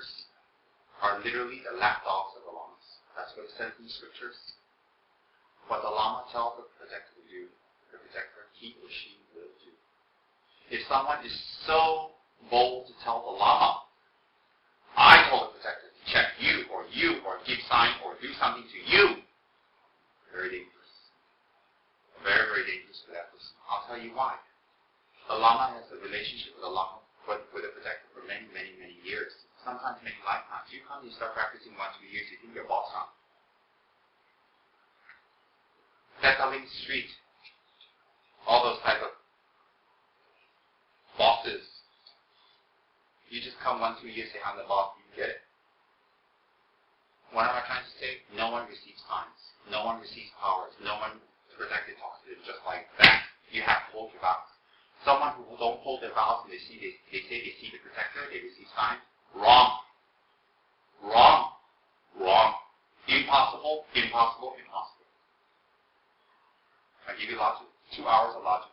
protectors are literally the lapdogs of the lamas. That's what it says in the scriptures. What the lama tells the protector to do, the protector, he or she will do. If someone is so bold to tell the lama, I told the protector to check you, or give sign, or do something to you, very dangerous. Very, very dangerous for that person. I'll tell you why. The lama has a relationship with the lama, with the protector for many, many, many years. Sometimes many lifetimes. You come, you start practicing 1, 2 years, you think you're boss on. Petaling Street, all those type of bosses. You just come 1, 2 years, say I'm the boss, you get it. What am I trying to say? No one receives signs. No one receives powers. No one protected talks to them just like that. You have to hold your vows. Someone who don't hold their vows and they say they see the protector, they receive signs. Wrong. Wrong. Wrong. Impossible. Impossible. Impossible. I give you logic. 2 hours of logic.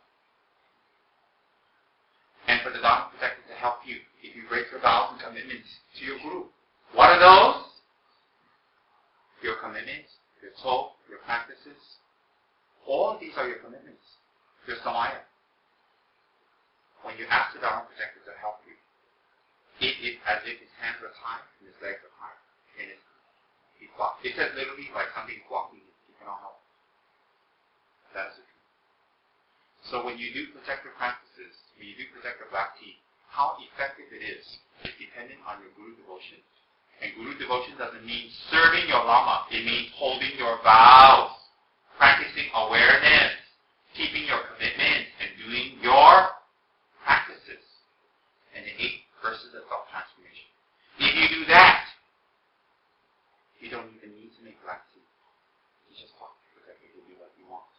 And for the Dharma protector to help you, if you break your vows and commitments to your guru, what are those? Your commitments, your soul, your practices. All of these are your commitments. Your samaya. When you ask the Dharma protector to help you, it is as if his hands are tied and his legs are tied. And he's walking. It says literally like something's walking. He cannot help. That is the truth. So when you do protective practices, when you do protective bhakti, how effective it is dependent on your guru devotion. And guru devotion doesn't mean serving your lama. It means holding your vows, practicing awareness, keeping your commitment, and doing your practices. And the 8 verses of self-transformation. If you do that, you don't even need to make bhakti. You just talk to the protector to do what you want.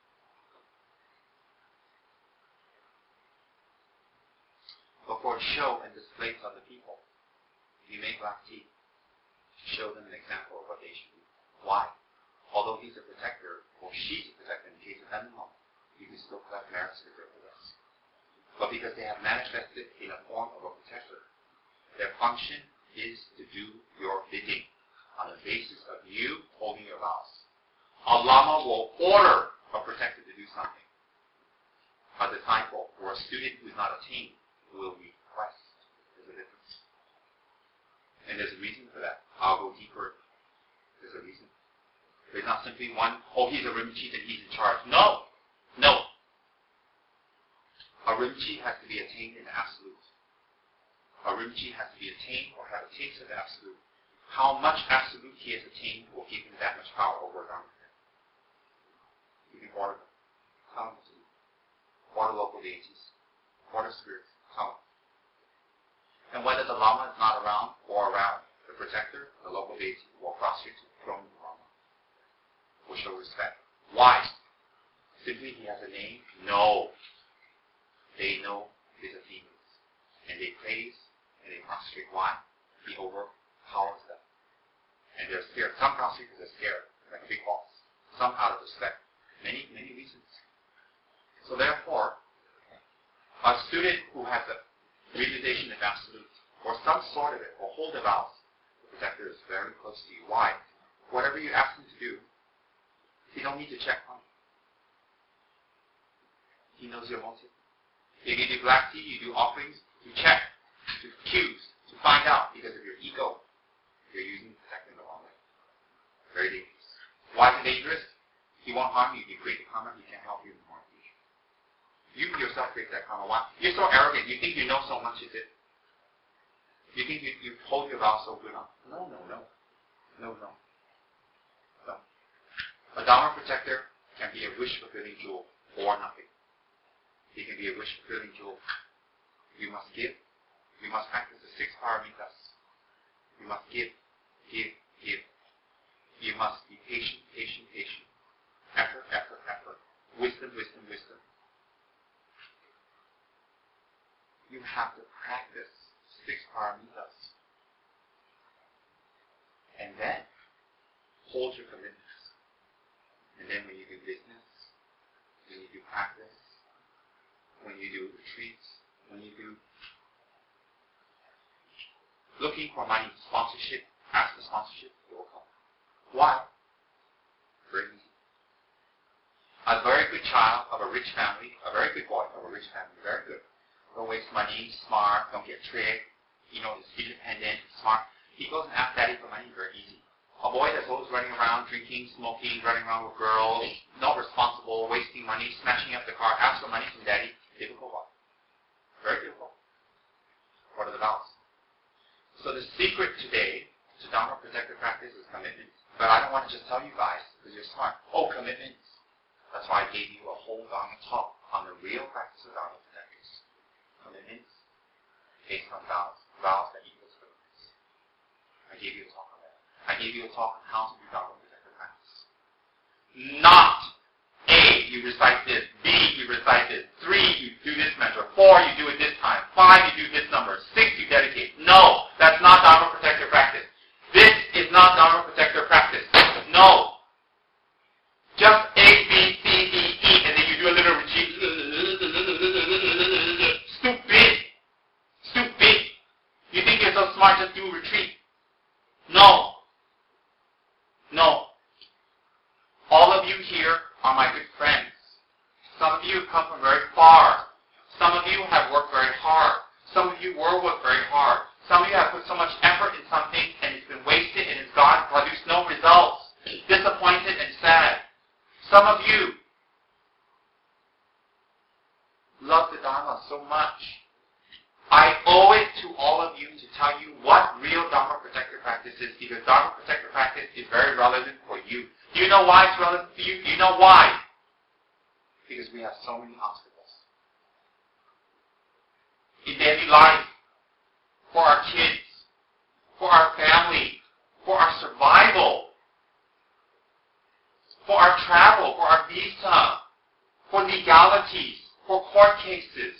But for show and display to other people, you make bhakti. Show them an example of what they should do. Why? Although he's a protector, or she's a protector in the case of Dhamma, you can still collect merits for their bliss. But because they have manifested in a form of a protector, their function is to do your bidding on the basis of you holding your vows. A lama will order a protector to do something. A disciple or a student who is not attained will request. There's a difference. And there's a reason for that. I'll go deeper. There's a reason. There's not simply one, oh, he's a Rinpoche and he's in charge. No. No. A Rinpoche has to be attained in absolute. A Rinpoche has to be attained or have a taste of absolute. How much absolute he has attained will give him that much power over Dharma. You can order them. Tell them to do. Order local deities. Order spirits. Tell them. And whether the Lama is not around or around, the protector, the local deity, will prostrate to the throne of the Lama. Will show respect. Why? Simply he has a name? No. They know his attainments. And they praise and they prostrate. Why? He overpowers them. And they're scared. Some prostrators are scared, like a big boss. Some out of respect. Many, many reasons. So therefore, a student who has a realization of absolute, or some sort of it, or hold the vows, the protector is very close to you. Why? Whatever you ask him to do, you don't need to check on him. He knows your motive. If you do bhakti, you do offerings, to check, to accuse, to find out, because of your ego, you're using the protector in the wrong way. Very dangerous. Why is it dangerous? He won't harm you. You create the karma, he can't help you in the more future. You yourself create that karma. Why? You're so arrogant. You think you know so much, is it? You think you hold your vow so good on. No. A Dharma protector can be a wish-fulfilling jewel or nothing. He can be a wish-fulfilling jewel. You must give. You must practice the 6 paramitas. You must give. You must be patient. Effort. Wisdom. You have to practice 6 paramitas. And then, hold your commitments. And then when you do business, when you do practice, when you do retreats, when you do looking for money, sponsorship, ask for sponsorship, it will come. Why? Very easy. A very good child of a rich family, a very good boy of a rich family, very good. Don't waste money, smart, don't get tricked, is independent, smart. He goes and asks daddy for money, very easy. A boy that's always running around, drinking, smoking, running around with girls, not responsible, wasting money, smashing up the car, asks for money from daddy, difficult one. Very difficult. What are the vows? So the secret today to Dharma protective practice is commitment. But I don't want to just tell you guys, because you're smart. Oh, commitments. That's why I gave you a whole Dharma talk on the real practice of Dharma protectors. Commitments based on vows. Vows that equals commitments. I gave you a talk on that. I gave you a talk on how to do Dharma protective practice. Not A, you recite this. B, you recite this. 3, you do this mantra. 4, you do it this time. 5, you do this number. 6, you dedicate. No, that's not Dharma protective practice. This is not Dharma protective practice. No. Just A, B, C, D, E, and then you do a little retreat. Stupid. Stupid. You think you're so smart, just do a retreat. No. No. All of you here are my good friends. Some of you have come from very far. Some of you have worked very hard. Some of you will work very hard. Some of you have put so much effort in something and it's been wasted and it's gone, produced no results. Disappointed and sad. Some of you love the Dharma so much. I owe it to all of you to tell you what real Dharma protective practice is, because Dharma protective practice is very relevant for you. Do you know why it's relevant for you? Do you know why? Because we have so many obstacles. In daily life, for our kids, for our family, for our survival, for our travel, for our visa, for legalities, for court cases,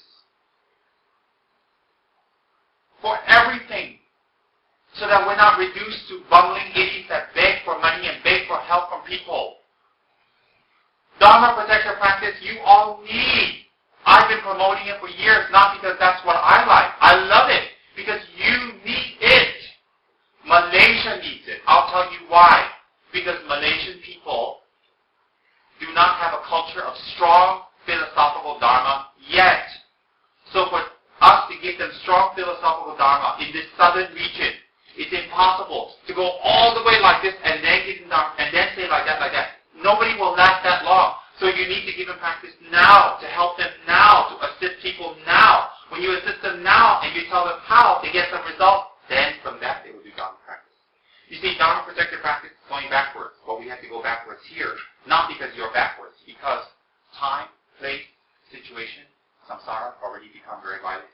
for everything, so that we're not reduced to bumbling idiots that beg for money and beg for help from people. Dharma protective practice, you all need. I've been promoting it for years, not because that's what I like. I love it, because you need it. Malaysia needs it. I'll tell you why. Because Malaysian people do not have a culture of strong philosophical Dharma yet. So for us to give them strong philosophical Dharma in this southern region, it's impossible to go all the way like this and then give them Dharma and then say like that, like that. Nobody will last that long. So you need to give them practice now, to help them now, to assist people now. When you assist them now and you tell them how to get some results, then from that they will do Dharma practice. You see, Dharma protective practice is going backwards, but we have to go backwards here, not because you're backwards, because time, place, situation, samsara already become very violent.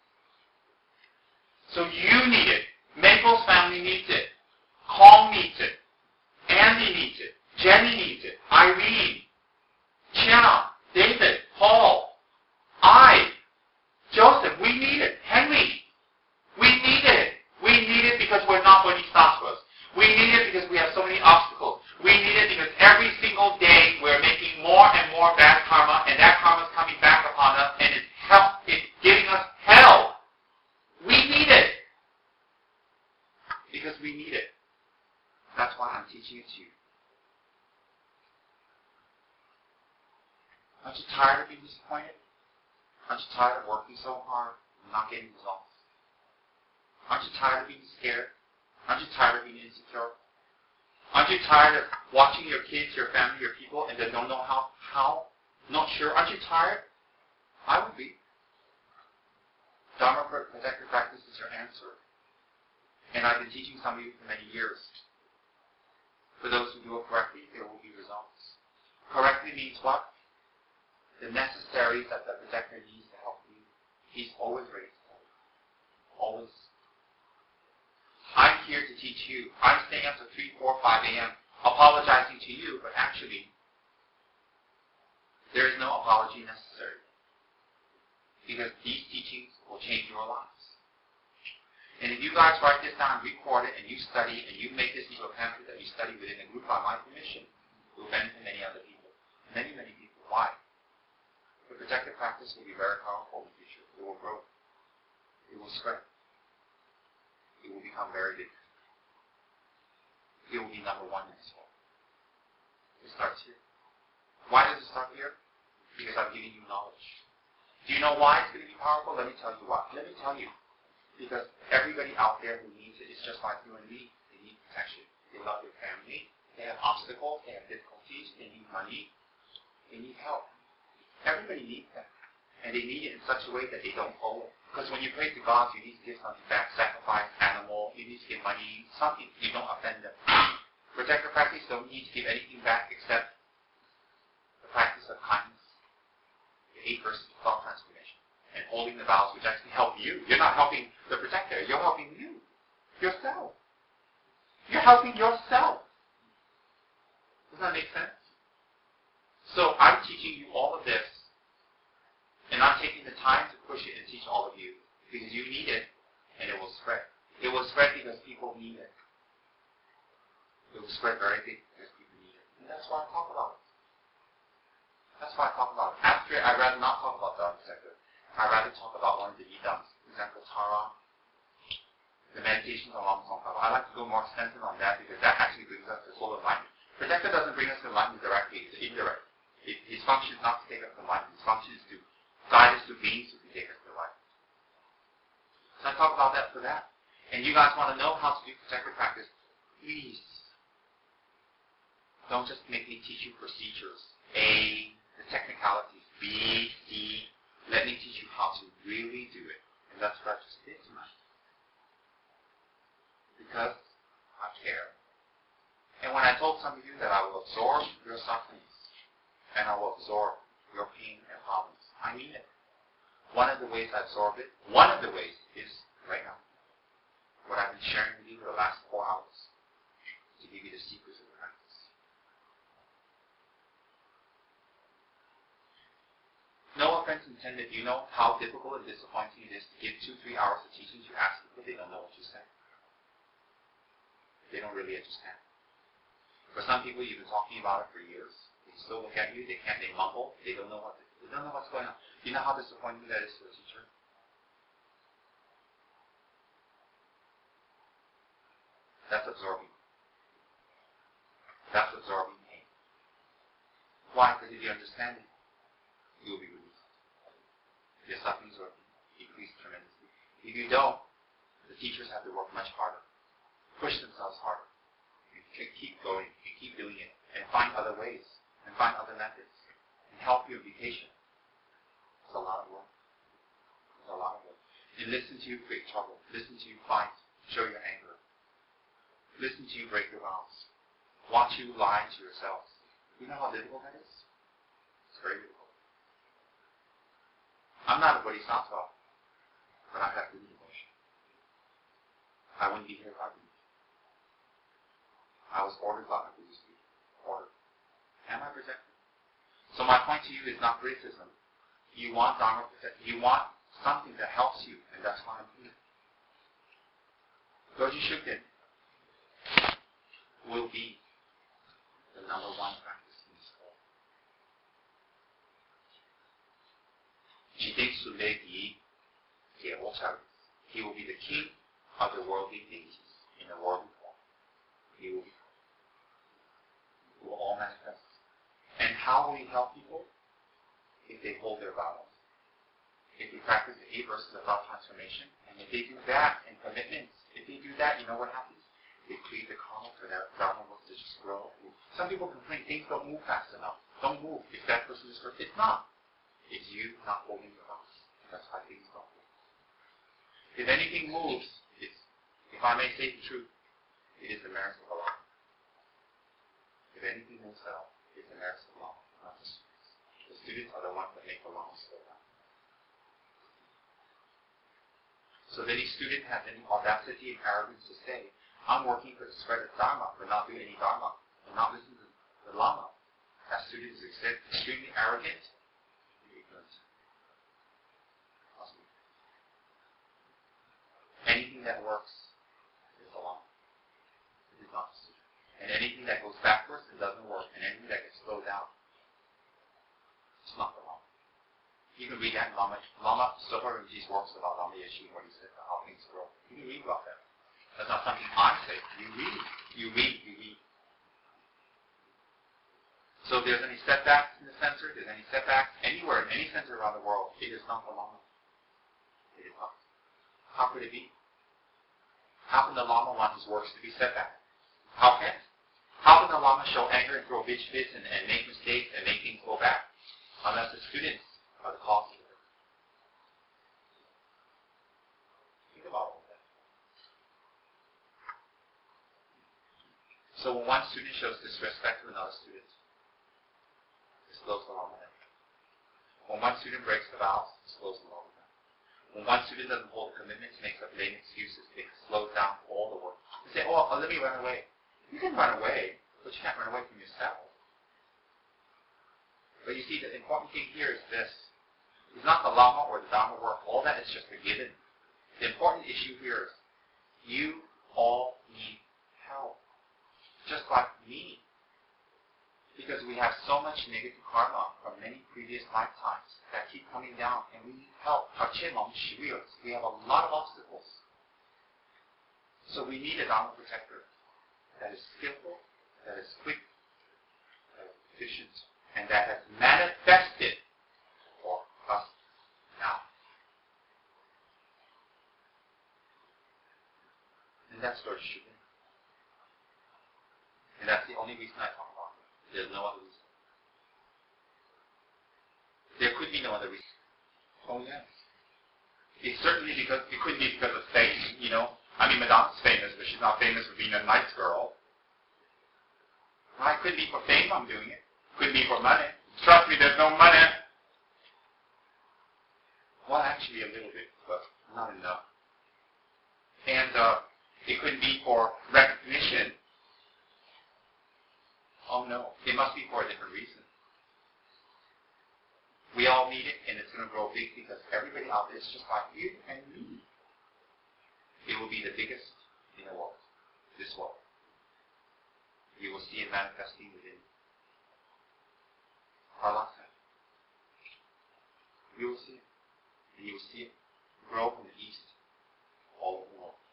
So you need it. Maple's family needs it. Kong needs it. Andy needs it. Jenny needs it. Irene, Chia, David, Paul, I, Joseph, we need it. Henry, we need it. We need it because we're not bodhisattvas. We need it because we have so many obstacles. We need it because every single day we're making more and more bad karma, and that karma is coming back upon us, and it's giving us hell. We need it. Because we need it. That's why I'm teaching it to you. Aren't you tired of being disappointed? Aren't you tired of working so hard and not getting results? Aren't you tired of being scared? Aren't you tired of being insecure? Aren't you tired of watching your kids, your family, your people, and they don't know how? Not sure? Aren't you tired? I would be. Dharma protective practice is your answer. And I've been teaching some of you for many years. For those who do it correctly, there will be results. Correctly means what? The necessaries that the protector needs to help you. He's always ready to help you. Always. I'm here to teach you. I'm staying up to 3, 4, 5 a.m. apologizing to you, but actually, there is no apology necessary. Because these teachings will change your lives. And if you guys write this down, record it, and you study, and you make this into a pamphlet that you study within a group on my permission, it will benefit many other people. Many, many people. Why? The protective practice will be very powerful in the future. It will grow. It will spread. it will become very big. It will be number one in this world. It starts here. Why does it start here? Because I'm giving you knowledge. Do you know why it's going to be powerful? Let me tell you why. Let me tell you. Because everybody out there who needs it is just like you and me. They need protection. They love their family. They have obstacles. They have difficulties. They need money. They need help. Everybody needs that. And they need it in such a way that they don't owe it. Because when you pray to God, you need to give something back. Sacrifice, animal. You need to give money. Something. You don't offend them. Protector practice don't need to give anything back except the practice of kindness. The 8 verses of thought transformation. And holding the vows, which actually help you. You're not helping the protector. You're helping you. Yourself. You're helping yourself. Does that make sense? So I'm teaching you all of this. And I'm taking the time to push it and teach all of you. Because you need it. And it will spread. It will spread because people need it. It will spread very big because people need it. And that's why I talk about it. That's why I talk about it. After, I'd rather not talk about the protector. I'd rather talk about one of the Yidams. For example, Tara. The meditations on Lama Tsongkhapa. I like to go more extensive on that because that actually brings us to full enlightenment. Protector doesn't bring us to enlightenment directly. It's indirect. His function is not to take us to enlightenment. His function is to guide us to beings who can take us to enlightenment. So I talk about that for that. And you guys want to know how to do protector practice, please don't just make me teach you procedures. A, the technicalities. B, C. Let me teach you how to really do it. And that's what I just did tonight. Because I care. And when I told some of you that I will absorb your sufferings, and I will absorb your pain and problems, I mean it. One of the ways I absorb it, one of the ways is right now. What I've been sharing with you for the last 4 hours to give you the secrets of the practice. No offense intended. You know how difficult and disappointing it is to give 2-3 hours of teaching to ask people they don't know what you say. They don't really understand. For some people, you've been talking about it for years. They still look at you. They mumble. They don't know what's going on. You know how disappointing that is to a teacher? That's absorbing. That's absorbing pain. Why? Because if you understand it, you will be released. Your sufferings will decrease tremendously. If you don't, the teachers have to work much harder, push themselves harder, and keep going, and keep doing it, and find other ways, and find other methods, and help you be patient. It's a lot of work. It's a lot of work. And listen to you create trouble. Listen to you fight. Show your anger. Listen to you break your vows. Watch you lie to yourselves. You know how difficult that is? It's very difficult. I'm not a bodhisattva, but I have good emotion. I wouldn't be here if I didn't. I was ordered by my Buddhist teacher. Ordered. Am I protected? So my point to you is not criticism. You want Dharma protection. You want something that helps you, and that's why I'm here. Goju Shukden will be the #1 practice in this world. He will be the king of the worldly things in the worldly form. He will all manifest. And how will he help people? If they hold their vows. If they practice the 8 verses of thought transformation, and if they do that and commitments, if they do that, you know what happens? They create the karma for their Dharma work to just grow. Some people complain things don't move fast enough. Don't move. If that person is hurt, it's not. It's you not holding your vows. That's why things don't move. If anything moves, it's, if I may say the truth, it is the merits of Allah. If anything moves at all, it's the merits of Allah, not the students. The students are the ones that make the laws slow down. So that any student has any audacity and arrogance to say, I'm working for the spread of Dharma, but not doing any Dharma, and not listening to the Lama. That student is extremely arrogant and ignorant. Anything that works is the Lama. It is not the student. And anything that goes backwards, it doesn't work. And anything that gets slowed down, it's not the Lama. You can read that in Lama Sopa Rinpoche's works about Lama Yeshe, where he said how things grow. You can read about that. That's not something I say. You read. You read. You read. So if there's any setbacks in the center, if there's any setbacks anywhere, in any center around the world, it is not the Lama. It is not. How could it be? How can the Lama want his works to be set back? How can? How can the Lama show anger and throw bitch fits and make mistakes and make things go back? Unless the students are the cause of it. Think about all that. So when one student shows disrespect to another student, it slows the Lama down. When one student breaks the vows, it slows the Lama down. When one student doesn't hold a commitment, makes up lame excuses, it slows down all the work. You say, oh, let me run away. You can run away, but you can't run away from yourself. But you see, the important thing here is this. It's not the Lama or the Dharma work. All that is just a given. The important issue here is you all need help. Just like me. Because we have so much negative karma from many previous lifetimes that keep coming down, and we need help. We have a lot of obstacles. So we need a Dharma protector that is skillful, that is quick, that is efficient, and that has manifested for us now. And that's Lord Shugen. And that's the only reason I talk about it. There's no other reason. There could be no other reason. Oh yes. It's certainly because it couldn't be because of fame, you know. I mean, Madonna's famous, but she's not famous for being a nice girl. Right? Could be for fame I'm doing it. Could be for money. Trust me, there's no money. Well, actually a little bit, but not enough. And it could be for recognition. Oh no, it must be for a different reason. We all need it, and it's going to grow big because everybody out there is just like you and me. It will be the biggest in the world, this world. You will see it manifesting within our lifetime. You will see it. And you will see it grow from the east all over the world.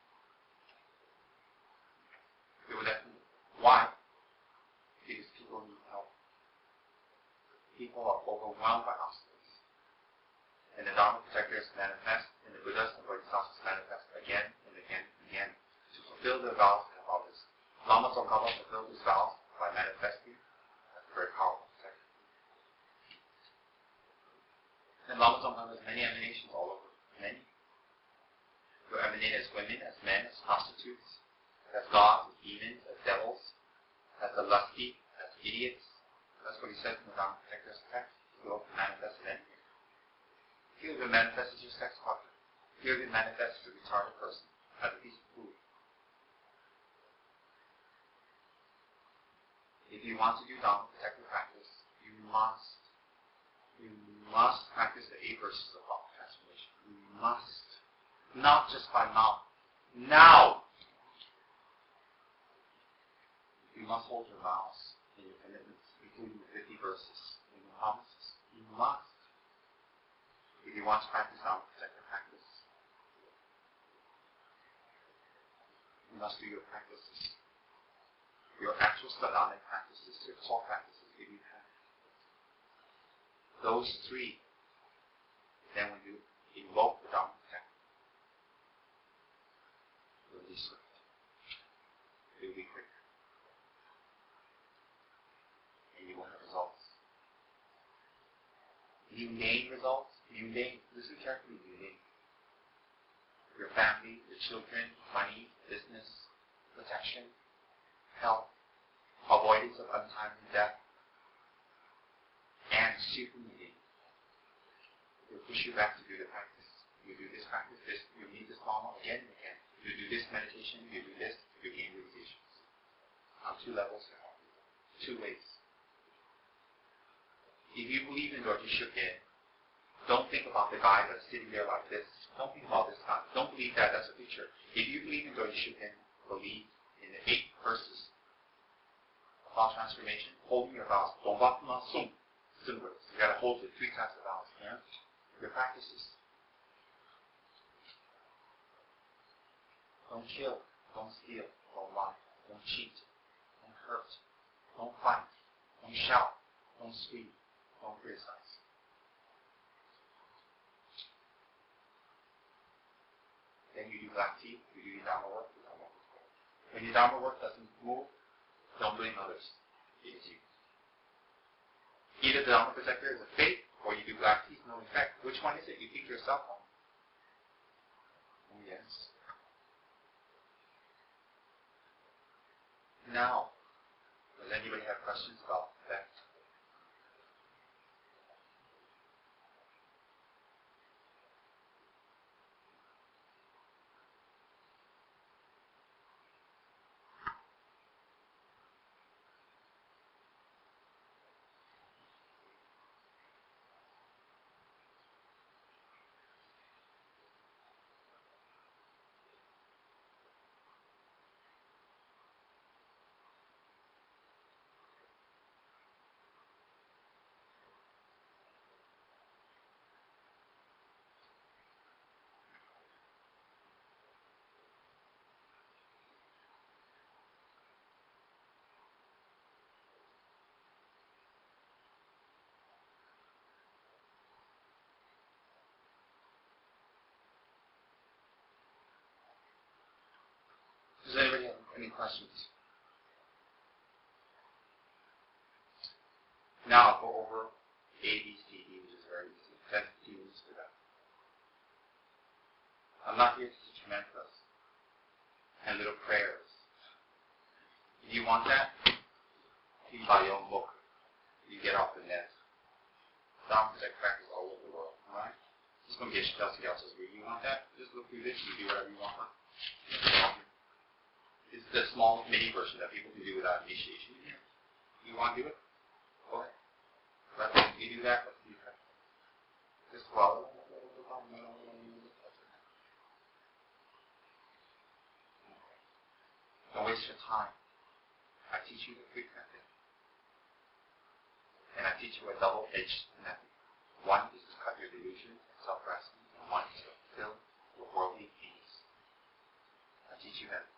It will definitely. Why? Because people need help. People are overwhelmed by obstacles. And the Dharma protectors manifest, and the Buddhas and Bodhisattvas manifest again and again and again to fulfill their vows and all this. Lama Tsongkhapa fulfilled his vows by manifesting. That's a very powerful protector. And Lama Tsongkhapa has many emanations all over. Many. Who emanate as women, as men, as prostitutes, as gods, as demons, as devils, as the lusty, as idiots. That's what he says in the Dharma protector's text. He will manifest it anyway. He will manifest as your sex partner. He will manifest as a retarded person, as a piece of food. If you want to do Dharma protective practice, you must practice the 8 verses of law of transformation. You must. Not just by mouth. Now! You must hold your vows and your commitments, including the 50 verses and your promises. You must. If you want to practice Dharma protective practice, you must do your practices. Your actual sadhanic practices, your core practices, if you have. Those 3, then when you invoke the Dharma protector, it will be swift. It will be quick. And you will have results. Mundane results. Mundane. Listen carefully. Mundane. Your family, your children, money, business, protection, health, avoidance of untimely death, and super mundane. It will push you back to do the practice. You do this practice, this, you need this Lama again and again. You do this meditation, you do this, you gain realizations. On 2 levels, 2 ways. If you believe in Dorje Shugden, don't think about the guy that's sitting there like this. Don't think about this guy. Don't believe that that's a picture. If you believe in Dorje Shugden, believe in the 8 verses of vow transformation, holding your vows. Dongvatma Sum. Similar. So you got to hold the 3 types of vows. Yeah? Your practices. Don't kill. Don't steal. Don't lie. Don't cheat. Don't hurt. Don't fight. Don't shout. Don't scream. Don't criticize. Then you do black tea. You do your Dharma work. When your Dharma work doesn't move, don't blame others. It is you. Either the Dharma protector is a fake, or you do black tea, no effect. Which one is it? You think yourself on? Oh, yes. Now, does anybody have questions about that? Does anybody have any questions? Now I'll go over ABCD, which is very easy. 10, 15 minutes for that. I'm not here to teach mantras and little prayers. If you want that, you buy your own book. You get off the net. Dharma protect practice all over the world. Alright? It's going to get Chelsea else's read. You want that? Just look through this. You do whatever you want. It's the small mini version that people can do without initiation. You want to do it? Go ahead. But when you do that, let's do that. Just follow. Don't waste your time. I teach you the quick method. And I teach you a double-edged method. One is to cut your delusion and self-grasping, and one is to fill your worldly needs. I teach you that.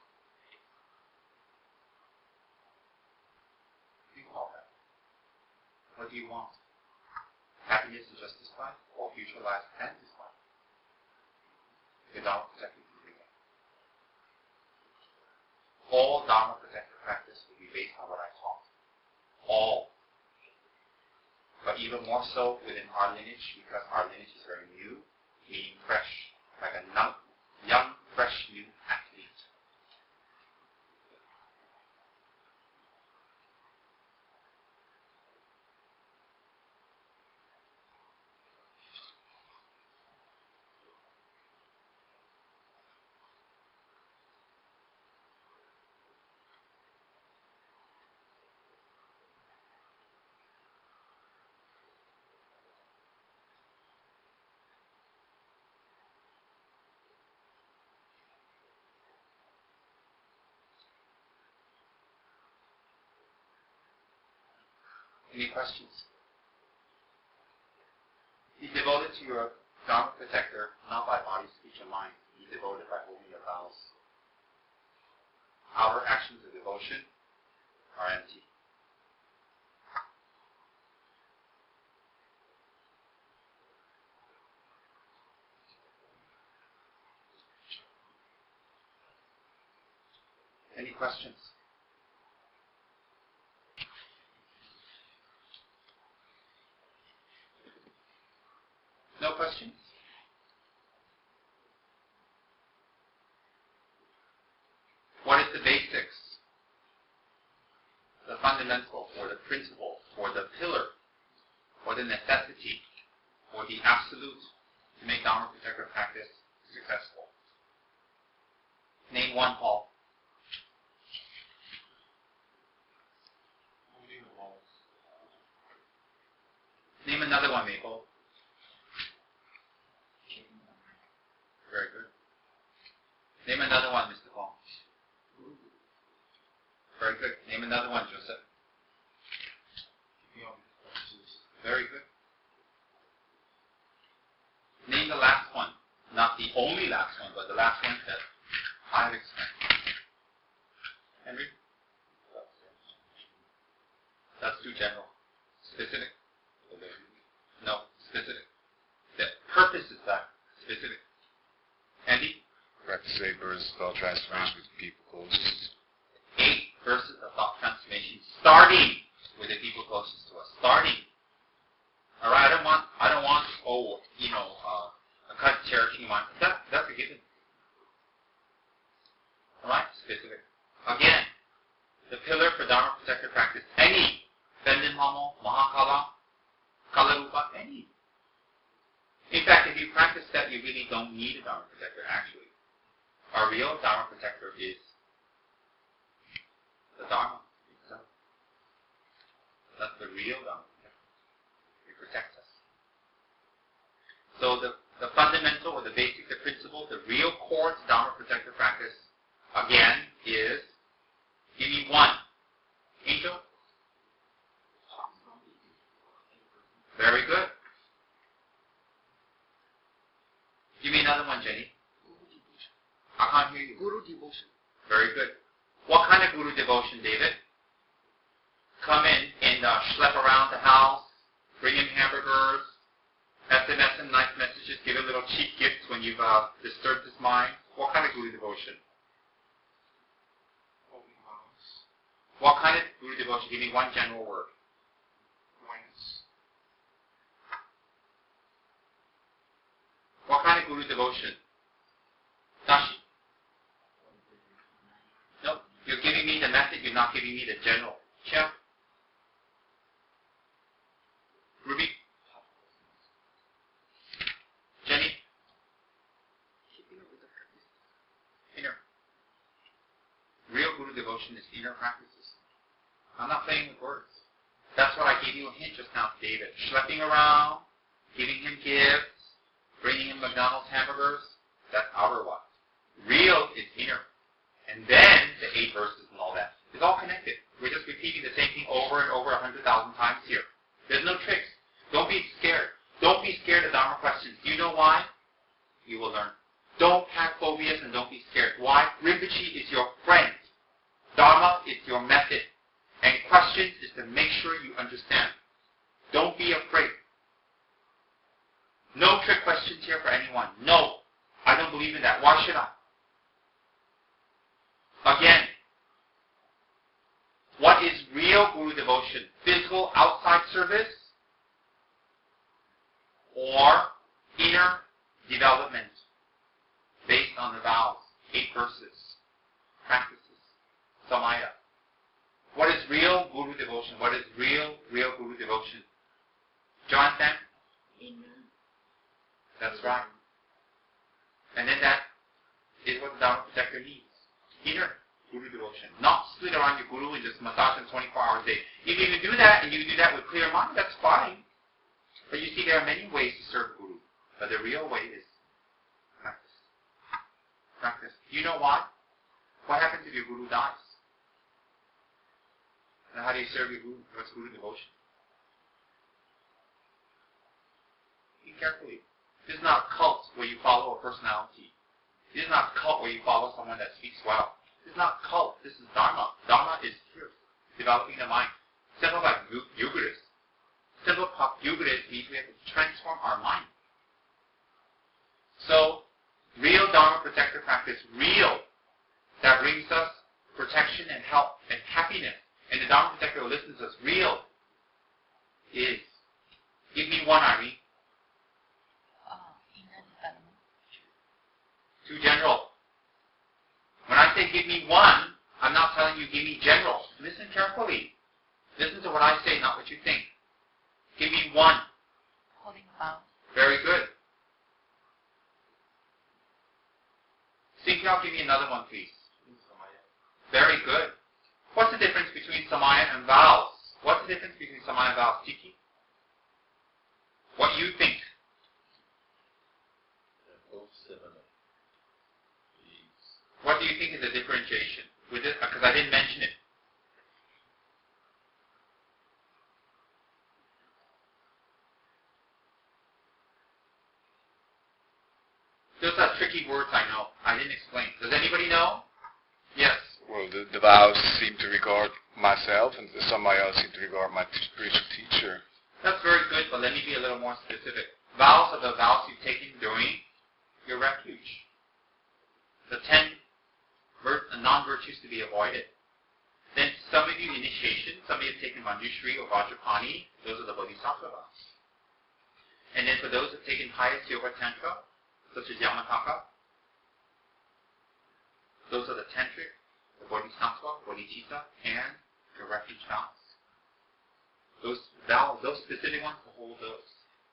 What do you want? Happiness and justice life, or future life and this life? Your Dharma protective can do that. All Dharma protective practice will be based on what I taught. All. But even more so within our lineage, because our lineage is very new, meaning fresh, like a young, fresh, new athlete. Any questions? Be devoted to your Dharma protector, not by body, speech, and mind. Be devoted by holding your vows. Outer actions of devotion are empty. Any questions? No questions? What is the basics, the fundamental, or the principle, or the pillar, or the necessity, or the absolute to make Dharma protector practice successful? Name one, Paul. Name another one, Maple. Very good. Name another one, Mr. Paul. Very good. Name another one, Joseph. Very good. Name the last one. Not the only last one, but the last one that I've explained. purpose is that specific? Andy? Practice 8 versus thought transformation with people closest. 8 versus the thought transformation, starting with the people closest to us. Starting. All right, I don't want a cut Cherokee one. That's a given. All right, specific. Again, the pillar for Dharma Protector practice. Any Benden Mamo, Mahakala, Kalarupa, any. In fact, if you practice that, you really don't need a Dharma Protector. Actually, our real Dharma Protector is the Dharma itself. That's the real Dharma Protector. It protects us. So the fundamental or the basic, the principle, the real core to Dharma Protector practice, again, is give me one. Angel? Very good. Give me another one, Jenny. I can't hear you. Guru devotion. Very good. What kind of Guru devotion, David? Come in and schlep around the house, bring him hamburgers, SMS him nice messages, give him little cheap gifts when you've disturbed his mind. What kind of Guru devotion? What kind of Guru devotion? Give me one general word. Awareness. What kind of Guru devotion? Dashi. No, you're giving me the method, you're not giving me the general. Chia. Ruby. Jenny. Keeping up with the practice. Inner. Real Guru devotion is inner practices. I'm not playing with words. That's what I gave you a hint just now, David. Schlepping around, giving him gifts, bringing him McDonald's hamburgers, that's outer one. Real is inner. And then the 8 verses and all that. It's all connected. We're just repeating the same thing over and over 100,000 times here. There's no tricks. Don't be scared. Don't be scared of Dharma questions. Do you know why? You will learn. Don't have phobias and don't be scared. Why? Rinpoche is your friend. Dharma is your method. And questions is to make sure you understand. Don't be afraid. No trick questions here for anyone. No. I don't believe in that. Why should I? Again, what is real Guru devotion? Physical outside service or inner development based on the vows, 8 verses, practices, samaya. What is real Guru devotion? What is real Guru devotion? Jonathan? Inner. That's right. And then that is what the Dharma Protector needs. Inner Guru devotion. Not split around your Guru and just massage him 24 hours a day. If you can do that, and you do that with clear mind, that's fine. But you see, there are many ways to serve Guru. But the real way is practice. Practice. Do you know why? What happens if your Guru dies? And how do you serve your Guru? What's Guru devotion? Think carefully. This is not a cult where you follow a personality. This is not a cult where you follow someone that speaks well. This is not a cult. This is Dharma. Dharma is here, developing the mind. Simple like Yugaris. Simple Yugaris means we have to transform our mind. So, real Dharma Protector practice, real, that brings us protection and help and happiness. And the Dharma Protector who listens to us, real, is, give me one, Irene. Inner development. Too general. When I say give me one, I'm not telling you give me general. Listen carefully. Listen to what I say, not what you think. Give me one. Holding vows. Very good. Sinkyal, give me another one, please. Very good. What's the difference between samaya and vows? What's the difference between samaya and vows, Tiki? What you think? What do you think is the differentiation with it? Because I didn't mention it. Those are tricky words, I know. I didn't explain. Does anybody know? Yes. Well, the vows seem to regard myself, and somebody else seem to regard my spiritual teacher. That's very good, but let me be a little more specific. vows are the vows you've taken during your refuge. The 10 non-virtues to be avoided. Then some of you initiation, some of you have taken Manjushri or Vajrapani, those are the Bodhisattva vows. And then for those who have taken highest yoga tantra, such as Yamataka, those are the tantric, the Bodhisattva, Bodhicitta, and the refuge vows. Those specific ones, to hold those.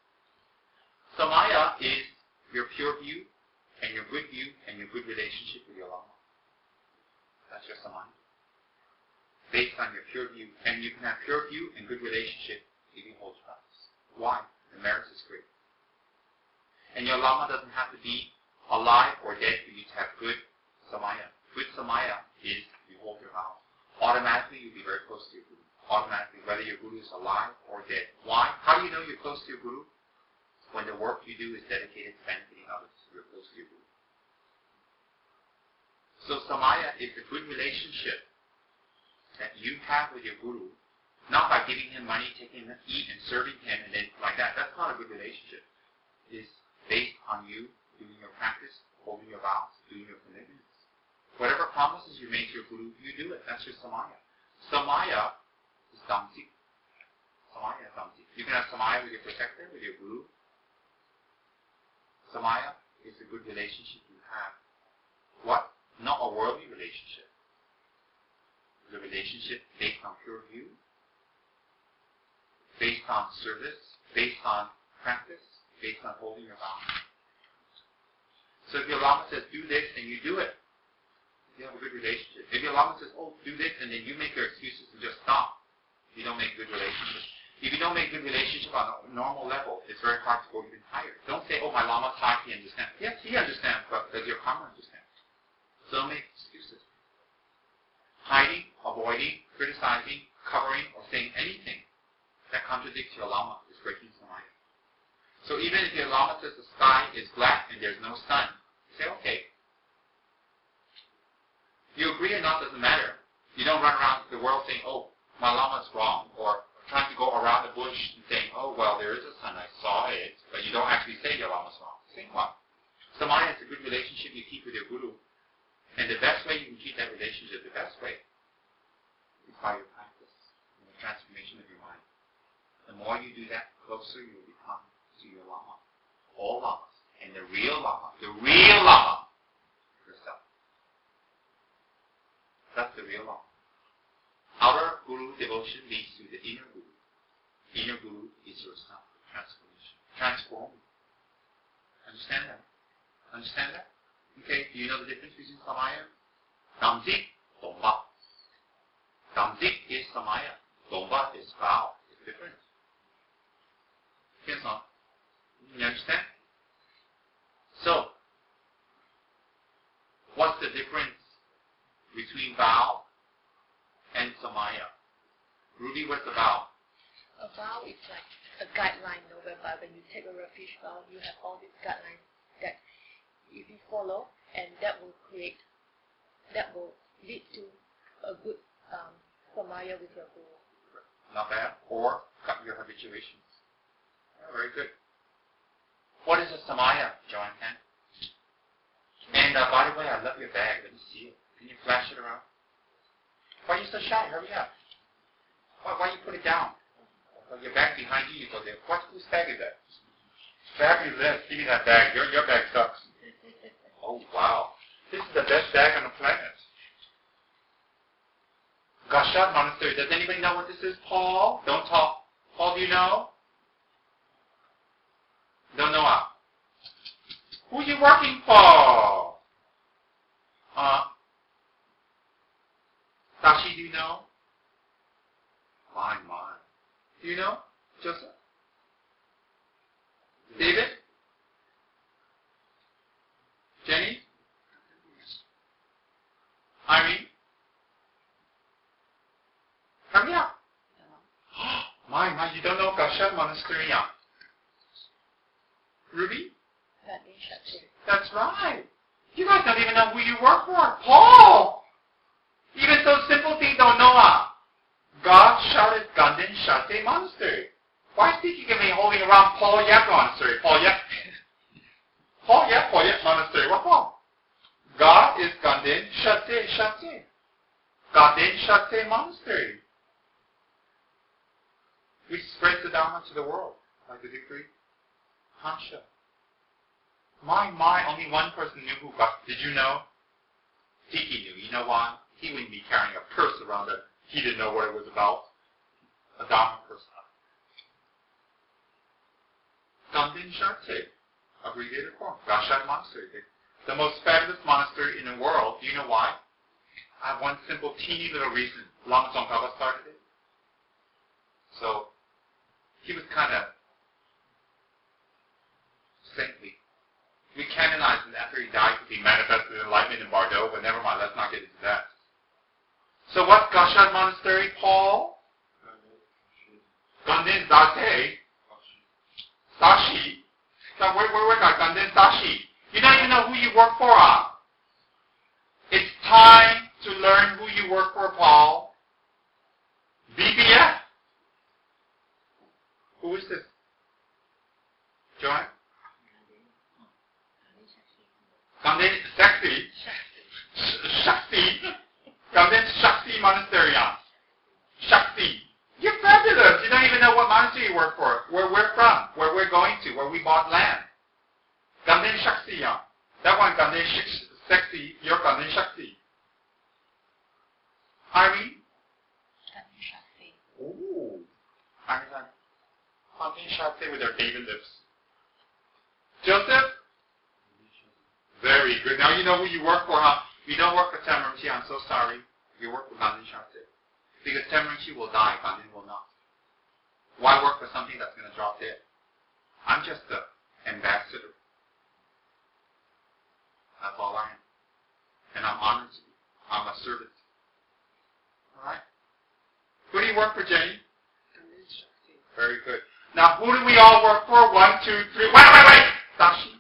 Samaya is your pure view, and your good view, and your good relationship with your Lama. That's your samaya. Based on your pure view. And you can have pure view and good relationship if you hold vows. Why? The merits is great. And your Lama doesn't have to be alive or dead for you to have good samaya. Good samaya is you hold your vow. Automatically you'll be very close to your Guru. Automatically, whether your Guru is alive or dead. Why? How do you know you're close to your Guru? When the work you do is dedicated to benefiting others, you're close to your Guru. So samaya is a good relationship that you have with your Guru, not by giving him money, taking him to eat and serving him and then like that. That's not a good relationship. It's based on you doing your practice, holding your vows, doing your commitments. Whatever promises you make to your Guru, you do it. That's your samaya. Samaya is damsik. Samaya is damsik. You can have samaya with your protector, with your Guru. Samaya is a good relationship you have. What? Not a worldly relationship. It's a relationship based on pure view, based on service, based on practice, based on holding your vows. So if your Lama says, do this, and you do it, you have a good relationship. If your Lama says, oh, do this, and then you make your excuses and just stop, you don't make good relationships. If you don't make good relationship on a normal level, it's very hard to go even higher. Don't say, oh, my Lama's high, he understands. Yes, he understands, but does your Karma understand? So don't make excuses. Hiding, avoiding, criticizing, covering, or saying anything that contradicts your Lama is breaking samaya. So even if your Lama says the sky is black and there's no sun, say, okay. You agree or not doesn't matter. You don't run around the world saying, oh, my Lama's wrong, or trying to go around the bush and saying, oh, well, there is a sun, I saw it, but you don't actually say your Lama's wrong. Same one. Samaya is a good relationship you keep with your Guru. And the best way you can keep that relationship, the best way, is by your practice and the transformation of your mind. The more you do that, the closer you will become to your Lama. All Lamas. And the real Lama, yourself. That's the real Lama. Outer Guru devotion leads to the inner Guru. Inner Guru is yourself. Transformation. Transform. Understand that? Understand that? Okay, do you know the difference between samaya? Damsik, domba. Damsik is samaya. Domba is vow. It's different. Yes, no? You understand? So, what's the difference between vow and samaya? Ruby, what's the vow? A vow is like a guideline, whereby when you take a refuge vow, you have all these guidelines that if you follow, and that will lead to a good samaya with your Guru. Not bad. Or cut your habituations. Oh, very good. What is a samaya, Joanne? And by the way, I love your bag. Let me see it. Can you flash it around? Why are you so shy? Hurry up. Why you put it down? Your bag behind you, you go there. Whose bag is that? Fabulous. Give me that bag. Your bag sucks. Oh, wow. This is the best bag on the planet. Gashad Monastery. Does anybody know what this is, Paul? Don't talk. Paul, do you know? Don't know what? Who are you working for? Sashi, do you know? My. Do you know? Joseph? David? Jenny? Irene? Hurry up. My, you don't know Gashad Monastery, yeah? Ruby? That's right. You guys don't even know who you work for. Paul! Even so simple things don't know. Gashad Ganden Shate Monastery. Why speaking of me holding around Paul Yap Monastery? Paul Yap Monastery. What for? God is Ganden Shate. Ganden Shate Monastery. We spread the Dharma to the world by the decree. Hansha. My, only one person knew who got. Did you know? Tiki knew. You know why? He wouldn't be carrying a purse around it. He didn't know what it was about. A Dharma purse. Ganden Shate. Abbreviated form. Gashat Monastery. The most fabulous monastery in the world. Do you know why? I have one simple, teeny little reason. Lama Tsongkhapa started it. So, he was kind of saintly. We canonized him after he died because he manifested enlightenment in Bordeaux, but never mind, let's not get into that. So what's Gashat Monastery, Paul? Ganden Date. Sashi. So where got Ganden Sashi? You don't even know who you work for, huh? It's time to learn who you work for, Paul. BBF. Who is this? Joanne? Ganden Shakti. Shakti. Ganden Shakti Monastery. Shakti. You're fabulous. You don't even know what monastery you work for. Where we're from. Where we're going to. Where we bought land. Ganden Shakti. That one, Ganden Shakti. You're Ganden Shakti. Irene? Ganden Shakti. Ooh. Irene. Ganden Shakti with their David lips. Joseph? Very good. Now you know who you work for, huh? You don't work for Tamrimchi, I'm so sorry. You work for Ganden Shakti. Because Tamrimchi will die, Ganden will not. Why work for something that's going to drop dead? I'm just the ambassador. That's all I am. And I'm honored to be. I'm a servant. Alright? Who do you work for, Jenny? Ganden Shakti. Very good. Now, who do we all work for? 1, 2, 3. Wait! Sashi.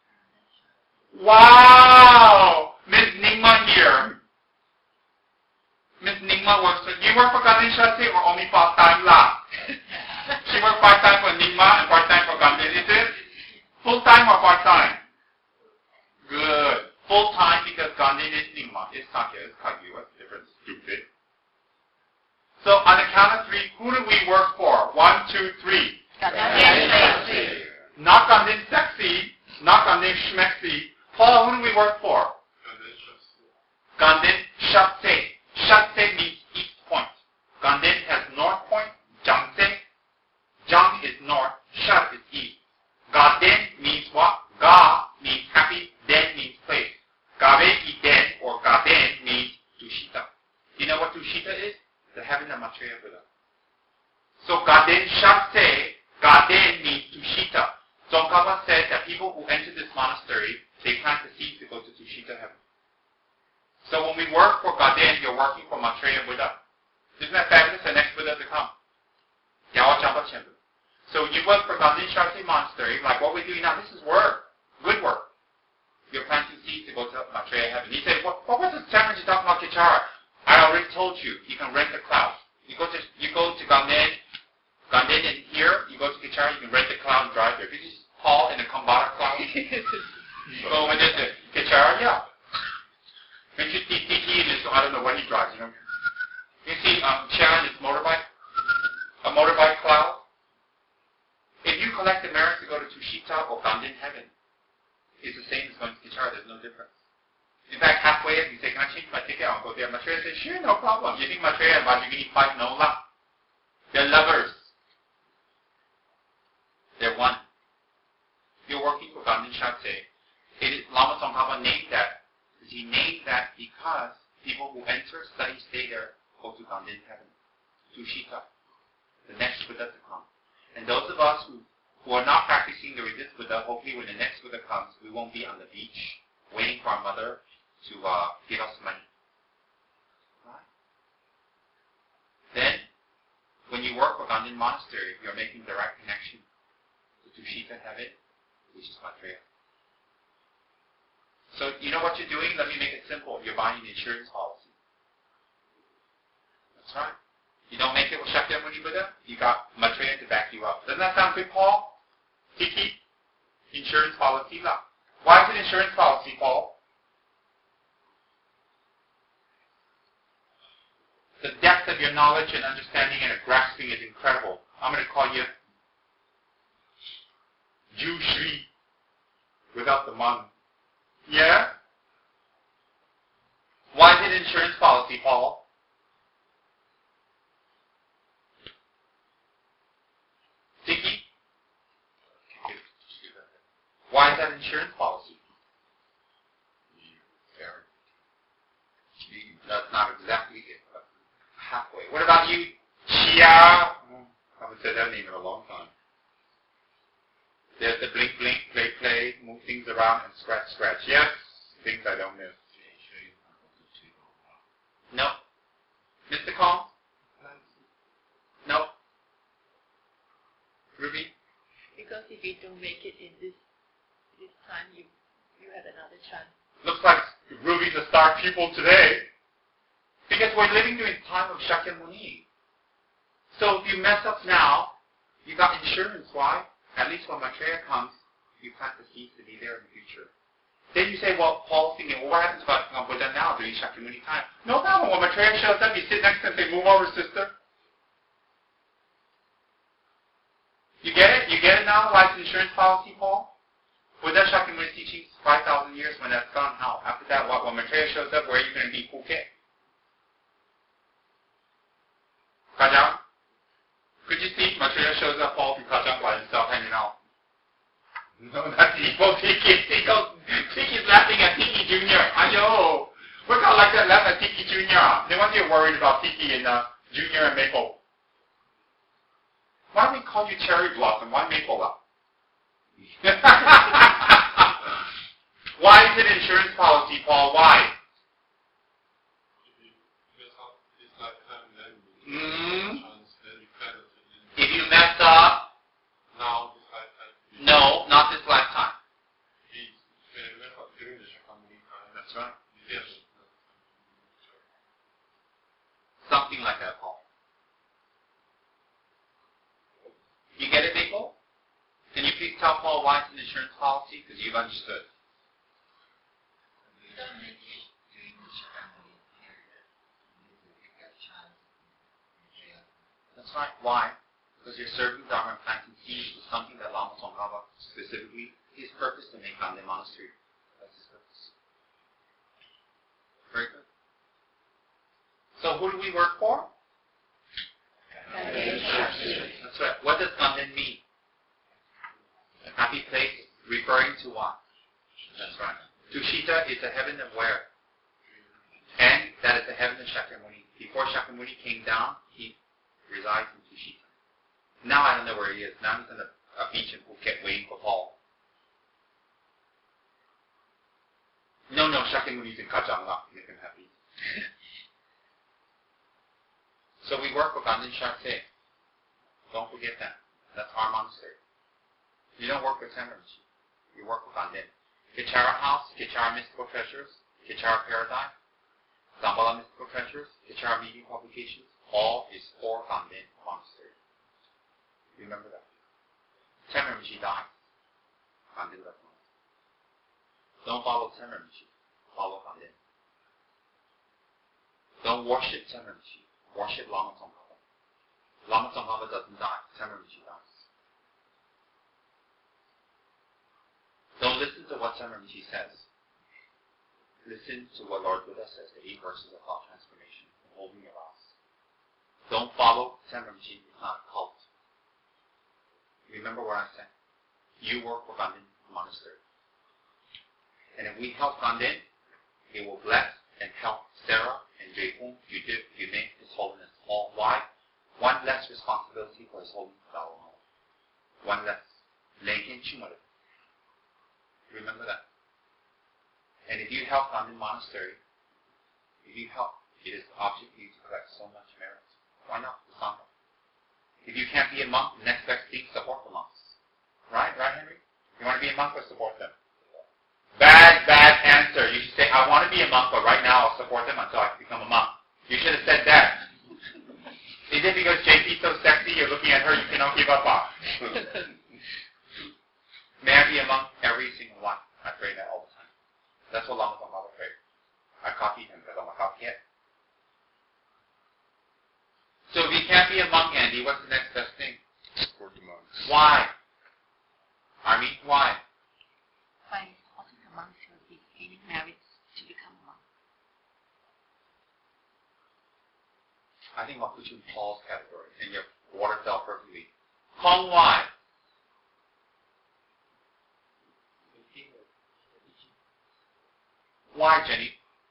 Wow! Miss Ningma here. Miss Ningma works for, you work for Ganden Shakti or only part-time lah? She works part-time for Ningma and part-time for Ganden. Is it full-time or part-time? Good. Full-time because Ganden is Ningma. It's Sakya, it's Kagyu. What's the difference? Stupid. So on the count of 3, who do we work for? 1, 2, 3. Ganden Shakti. Not Ganden Sexy, not Ganden Schmexy. Paul, who do we work for? Ganden Shakti. Shakti means east point. Ganden has north point. Jangse. Jang is north. Shat is east. Gaden means what? Ga means happy. Den means place. Gabe Den or Gaden means Tushita. You know what Tushita is? The heaven of Maitreya Buddha. So Gaden Shakti, Gaden means Tushita. Tsongkhapa said that people who enter this monastery, they plant the seed to go to Tushita heaven. So when we work for Gaden, you're working for Maitreya Buddha. Isn't that fabulous? The next Buddha to come. Yawa Champa Chenpu. So you work for Ganden Shakti Monastery, like what we're doing now. This is work. Good work. You're planting seeds to go to Maitreya heaven. You say, what was this Tamrinchi talking about Kichara? I already told you. You can rent a cloud. You go to Ganden in here, you go to Kichara, you can rent a cloud and drive there. If you just haul in a Kambara cloud, go over there to Kichara, yeah. When you see Tiki, I don't know what he drives, you know. You see Sharon is a motorbike cloud. If you collect the merits to go to Tushita or Ganden heaven, it's the same as going to Kichara, there's no difference. In fact, halfway, if you say, can I change my ticket? I'll go there. Maitreya says, sure, no problem. You think Maitreya and Vajrayogini fight? No luck. They're lovers. They're one. You're working for Ganden Shakti. Lama Tsongkhapa named that. He named that because people who enter, study, stay there, go to Ganden heaven. Tushita. The next Buddha to come. And those of us who are not practicing the resist Buddha, hopefully when the next Buddha comes, we won't be on the beach waiting for our mother to give us money. Right? Then, when you work for Ganden Monastery, you're making direct connection to Tushita heaven, which is Maitreya. So, you know what you're doing? Let me make it simple. You're buying an insurance policy. That's right. You don't make it with Shakyamuni Buddha, you got Maitreya to back you up. Doesn't that sound good, Paul? Tiki? Insurance policy lah. Why is it insurance policy, Paul? The depth of your knowledge and understanding and grasping is incredible. I'm going to call you Ju Shri without the man. Yeah? Why is it insurance policy, Paul? Tiki? Why is that insurance policy? That's not exactly it, but halfway. What about you? Chia? I haven't said that name in a long time. There's the blink, blink, play, play, move things around and scratch, scratch. Yes, things I don't miss. No. Mr. Kong? No. Ruby? Because if you don't make it in this time, you have another chance. Looks like Ruby's a star pupil today. Because we're living during the time of Shakyamuni. So if you mess up now, you got insurance. Why? At least when Maitreya comes, you plant the seeds to be there in the future. Then you say, well, Paul's thinking, well, what happens about Buddha now during Shakyamuni time? No problem. When Maitreya shows up, you sit next to him and say, move over, sister. You get it? You get it now? Life's insurance policy, Paul? Buddha Shakyamuni teachings, 5,000 years, when that's gone, how? After that, what? When Maitreya shows up, where are you going to be? Phuket? Kajang? Could you see Maitreya shows up, Paul, from Kajang by himself hanging out? No, that's evil. Tiki's laughing at Tiki Jr. Ayo! Look how like that laugh at Tiki Jr. No wonder you're worried about Tiki and Junior and Maple. Why do we call you Cherry Blossom? Why Maple up? Why is it insurance policy, Paul? Why? If you mess up, no, not this lifetime. That's right. Something like that, Paul. You get it, Maple? Can you please tell Paul why it's an insurance policy? Because you've understood. That's right. Why? Because you're serving Dharma and planting seeds with something that Lama Tsongkhapa specifically, his purpose to make Ganden Monastery. That's his purpose. Very good. So who do we work for? That's right. What does Ganden mean? A happy place referring to what? That's right. Tushita is the heaven of where? And that is the heaven of Shakyamuni. Before Shakyamuni came down, he resides in Tushita. Now I don't know where he is. Now he's on a beach in Phuket waiting for Paul. No, Shakyamuni's in Kajang lah. Make him happy. So we work with Ganden Sharkse. Don't forget that. That's our monastery. You don't work with Tenrinchi. You work with Ganden. Kichara House, Kichara Mystical Treasures, Kichara Paradigm, Zambala Mystical Treasures, Kichara Media Publications, all is for Ganden Monastery. Remember that. Tenrinchi died. Ganden does not. Don't follow Tenrinchi. Follow Ganden. Don't worship Tenrinchi. Worship Lama Tsongkhapa. Lama Tsongkhapa doesn't die. Tenrinchi dies. Don't listen to what Tenrinchi says. Listen to what Lord Buddha says, the 8 verses of thought transformation, holding your vows. Don't follow Tenrinchi. It's not a cult. Remember what I said. You work for Ganden Monastery. And if we help Ganden, it will bless and help Sarah and Jehung, Yudip, Yume, His Holiness. All. Why? One less responsibility for His Holiness Dalai Lama. One less. Lenken Chumare. Remember that. And if you help Ganden Monastery, if you help, it is the object for you to collect so much merit. Why not? The Sangha. If you can't be a monk, the next best thing, support the monks. Right? Right, Henry? You want to be a monk or support them? Bad answer. You should say, I want to be a monk, but right now I'll support them until I can become a monk. You should have said that. Is it you're looking at her, you cannot give up on. May I be among every single one? I pray that all the time. That's what Lama Tsongkhapa prayed. I copied him because I'm a copycat. So if you can't be a monk, Andy, what's the next best thing? Support the monks. Why? Army, why? By supporting the monks who will be gaining merits to become a monk. I think I'll put you in Paul's category, and your water fell perfectly. Hong, why? Why, Jenny?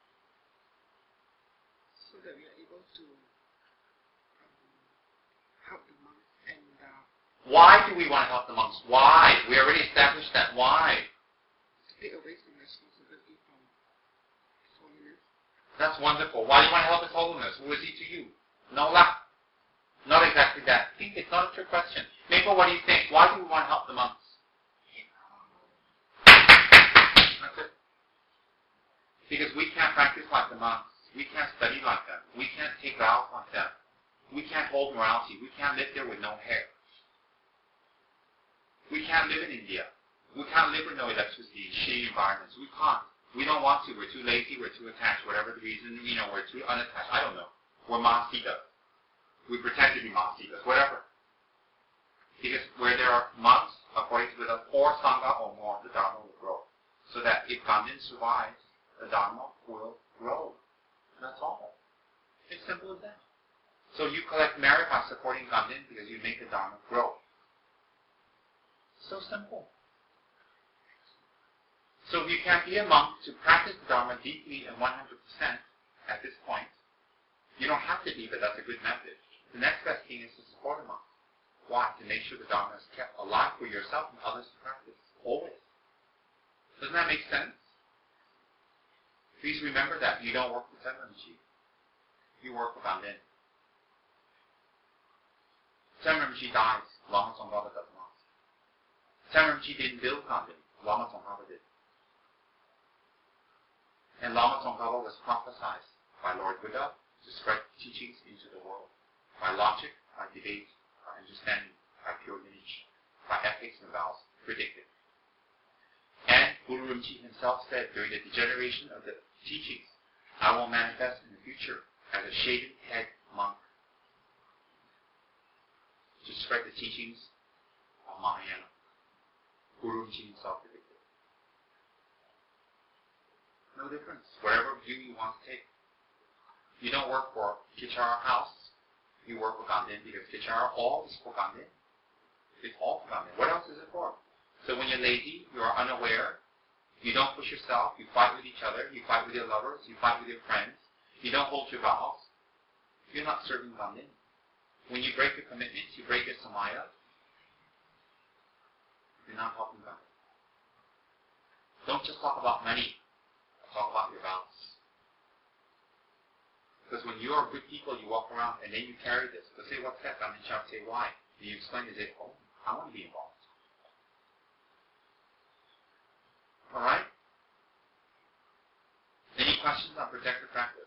So that we are able to help the monks and Why do we want to help the monks? Why? We already established that. Why? take away some responsibility from holiness. That's wonderful. Why do you want to help His Holiness? Who is He to you? No lah. Not exactly that. Think it's not a trick question. Maple, what do you think? Why do we want to help the monks? That's it. Because we can't practice like the monks. We can't study like them. We can't take vows like them. We can't hold morality. We can't live there with no hair. We can't live in India. We can't live with no electricity, shitty environments. We can't. We don't want to. We're too lazy. We're too attached. Whatever the reason, we're too unattached. I don't know. We're Mahasiddhas. We pretend to be Mahasiddhas. Whatever. Because where there are monks, according to the 4 Sangha or more, the Dharma will grow. So that if Ganden survives, the Dharma will grow. That's all. It's simple as that. So you collect merit by supporting Ganden because you make the Dharma grow. So simple. So if you can't be a monk to practice the Dharma deeply and 100% at this point, you don't have to be, but that's a good method. The next best thing is to support a monk. Why? To make sure the Dharma is kept alive for yourself and others to practice. Always. Doesn't that make sense? Please remember that. You don't work for Senramji. You work for Ganden. Senramji dies. Lama Tsongkhapa does not. Senramji didn't build Ganden. Lama Tsongkhapa did. And Lama Tsongkhapa was prophesied by Lord Buddha to spread teachings into the world. By logic, by debate, by understanding, by pure lineage, by ethics and vows, predicted. And Guru Rinpoche himself said during the degeneration of the teachings, I will manifest in the future as a shaven head monk to spread the teachings of Mahayana. Guru Rinpoche himself predicted. No difference. Whatever view you want to take. You don't work for Kichara House. You work for Ganden because Kichara all is for Ganden. It's all for Ganden. What else is it for? So when you're lazy, you are unaware, you don't push yourself, you fight with each other, you fight with your lovers, you fight with your friends, you don't hold your vows, you're not serving Ganden. When you break your commitments, you break your samaya, you're not helping Ganden. Don't just talk about money, talk about your vows. Because when you are good people, you walk around and then you carry this. They'll say, what's that? Ganden Chab say, why? And you explain, they say, oh, I want to be involved. Alright? Any questions on protective practice?